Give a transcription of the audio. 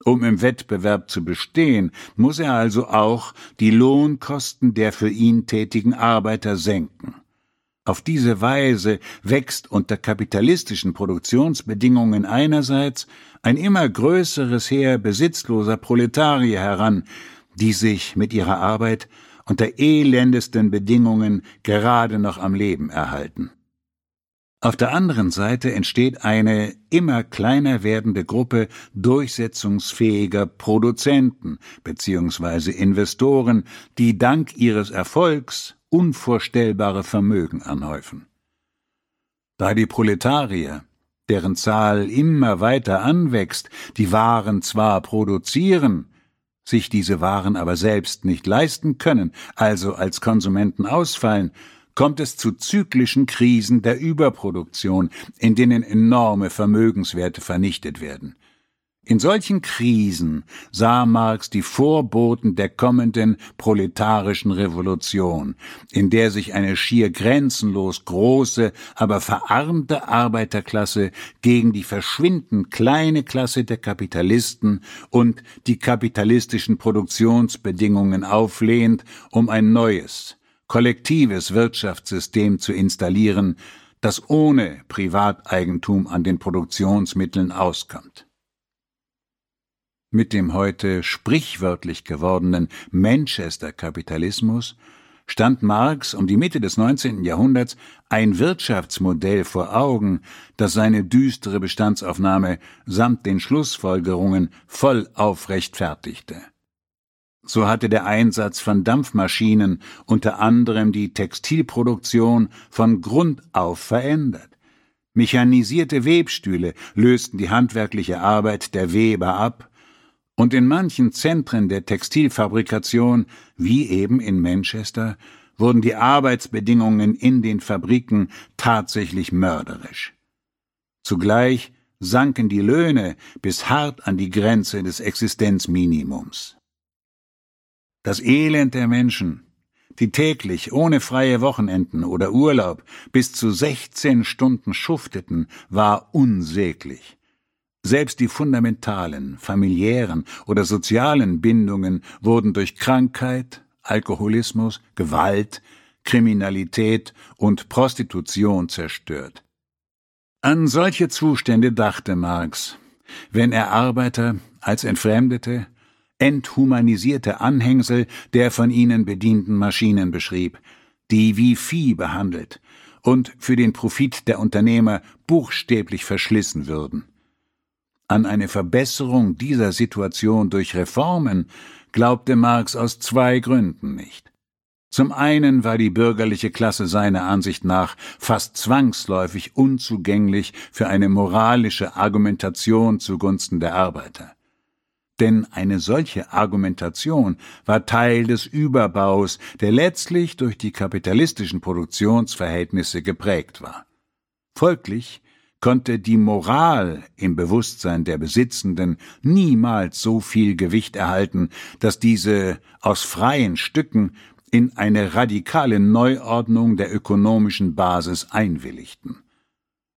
Um im Wettbewerb zu bestehen, muss er also auch die Lohnkosten der für ihn tätigen Arbeiter senken. Auf diese Weise wächst unter kapitalistischen Produktionsbedingungen einerseits ein immer größeres Heer besitzloser Proletarier heran, die sich mit ihrer Arbeit unter elendesten Bedingungen gerade noch am Leben erhalten. Auf der anderen Seite entsteht eine immer kleiner werdende Gruppe durchsetzungsfähiger Produzenten bzw. Investoren, die dank ihres Erfolgs unvorstellbare Vermögen anhäufen. Da die Proletarier, deren Zahl immer weiter anwächst, die Waren zwar produzieren, sich diese Waren aber selbst nicht leisten können, also als Konsumenten ausfallen, kommt es zu zyklischen Krisen der Überproduktion, in denen enorme Vermögenswerte vernichtet werden. In solchen Krisen sah Marx die Vorboten der kommenden proletarischen Revolution, in der sich eine schier grenzenlos große, aber verarmte Arbeiterklasse gegen die verschwindend kleine Klasse der Kapitalisten und die kapitalistischen Produktionsbedingungen auflehnt, um ein neues, kollektives Wirtschaftssystem zu installieren, das ohne Privateigentum an den Produktionsmitteln auskommt. Mit dem heute sprichwörtlich gewordenen Manchester-Kapitalismus stand Marx um die Mitte des 19. Jahrhunderts ein Wirtschaftsmodell vor Augen, das seine düstere Bestandsaufnahme samt den Schlussfolgerungen vollauf rechtfertigte. So hatte der Einsatz von Dampfmaschinen unter anderem die Textilproduktion von Grund auf verändert. Mechanisierte Webstühle lösten die handwerkliche Arbeit der Weber ab, und in manchen Zentren der Textilfabrikation, wie eben in Manchester, wurden die Arbeitsbedingungen in den Fabriken tatsächlich mörderisch. Zugleich sanken die Löhne bis hart an die Grenze des Existenzminimums. Das Elend der Menschen, die täglich ohne freie Wochenenden oder Urlaub bis zu 16 Stunden schufteten, war unsäglich. Selbst die fundamentalen, familiären oder sozialen Bindungen wurden durch Krankheit, Alkoholismus, Gewalt, Kriminalität und Prostitution zerstört. An solche Zustände dachte Marx, wenn er Arbeiter als entfremdete, enthumanisierte Anhängsel der von ihnen bedienten Maschinen beschrieb, die wie Vieh behandelt und für den Profit der Unternehmer buchstäblich verschlissen würden. An eine Verbesserung dieser Situation durch Reformen glaubte Marx aus zwei Gründen nicht. Zum einen war die bürgerliche Klasse seiner Ansicht nach fast zwangsläufig unzugänglich für eine moralische Argumentation zugunsten der Arbeiter. Denn eine solche Argumentation war Teil des Überbaus, der letztlich durch die kapitalistischen Produktionsverhältnisse geprägt war. Folglich konnte die Moral im Bewusstsein der Besitzenden niemals so viel Gewicht erhalten, dass diese aus freien Stücken in eine radikale Neuordnung der ökonomischen Basis einwilligten.